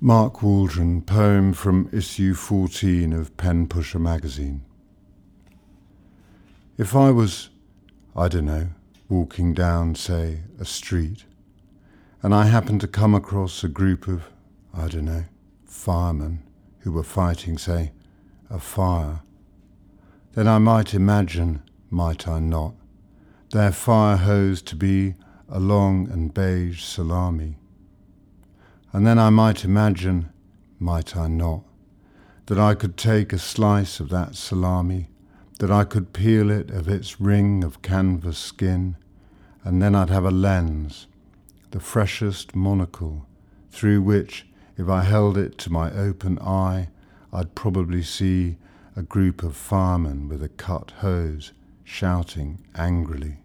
Mark Waldron, poem from issue 14 of Pen Pusher magazine. If I was, I don't know, walking down, say, a street, and I happened to come across a group of, I don't know, firemen who were fighting, say, a fire, then I might imagine, might I not, their fire hose to be a long and beige salami. And then I might imagine, might I not, that I could take a slice of that salami, that I could peel it of its ring of canvas skin, and then I'd have a lens, the freshest monocle, through which, if I held it to my open eye, I'd probably see a group of firemen with a cut hose shouting angrily.